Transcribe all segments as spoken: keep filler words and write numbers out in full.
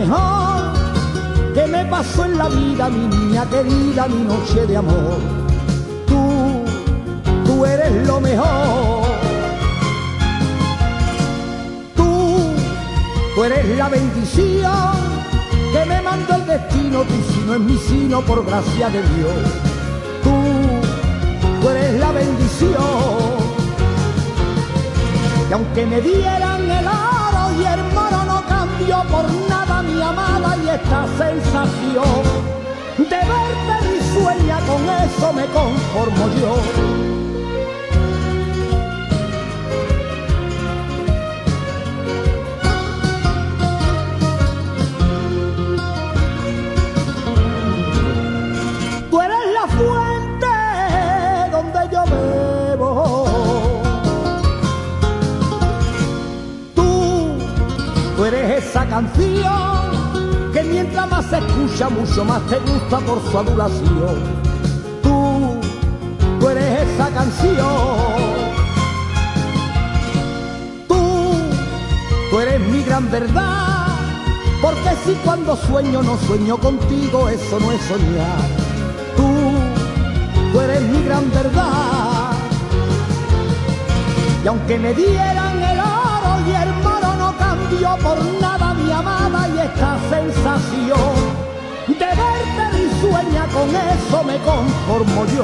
mejor que me pasó en la vida, mi niña querida, mi noche de amor. Tú, tú eres lo mejor. Tú, tú eres la bendición que me mandó el destino, tu sino es mi sino por gracia de Dios. Tú, tú eres la bendición. Y aunque me dieran el oro y el moro, no cambio por nada mi amada y esta sensación de verte risueña, con eso me conformo yo. Tú eres la fuente donde yo bebo. Tú eres esa canción que mientras más se escucha, mucho más te gusta por su adulación. Tú, tú eres esa canción. Tú, tú eres mi gran verdad, porque si cuando sueño no sueño contigo, eso no es soñar. Tú, tú eres mi gran verdad. Y aunque me dieran el oro y el moro, no cambio por nada mi amada y esta sensación de verte risueña, con eso me conformo yo.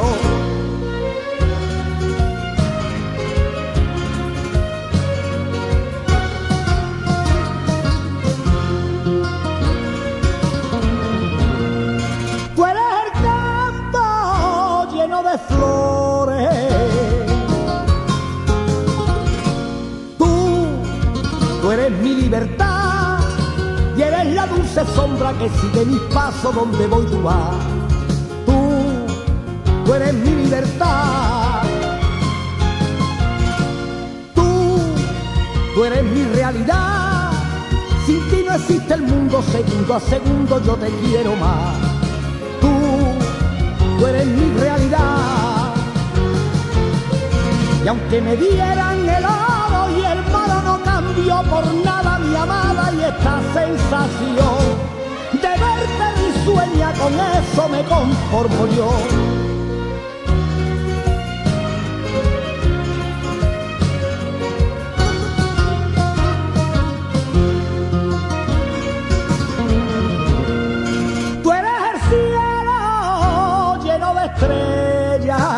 Tú eres el campo lleno de flores. Tú eres mi libertad y eres la dulce sombra que sigue mis pasos donde voy tú vas. Tú, tú eres mi libertad. Tú, tú eres mi realidad. Sin ti no existe el mundo, segundo a segundo yo te quiero más. Tú, tú eres mi realidad. Y aunque me dieran el oro y el moro, no cambio por nada mi amada y esta sensación de verte risueña, con eso me conformo yo. Tú eres el cielo lleno de estrellas.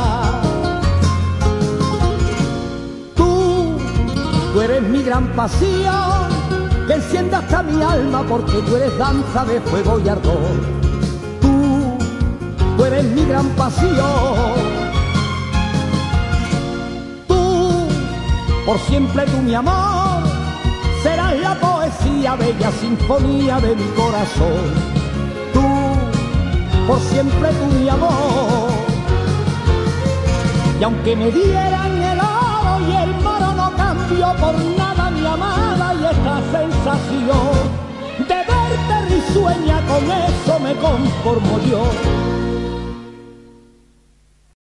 Tú eres mi gran pasión que enciende hasta mi alma, porque tú eres danza de fuego y ardor. Tú, tú eres mi gran pasión. Tú, por siempre tú mi amor, serás la poesía, bella sinfonía de mi corazón. Tú, por siempre tú mi amor. Y aunque me dieran el oro y el moro, no cambio por nada mi amada y esta sensación de verte risueña, con eso me conformo yo.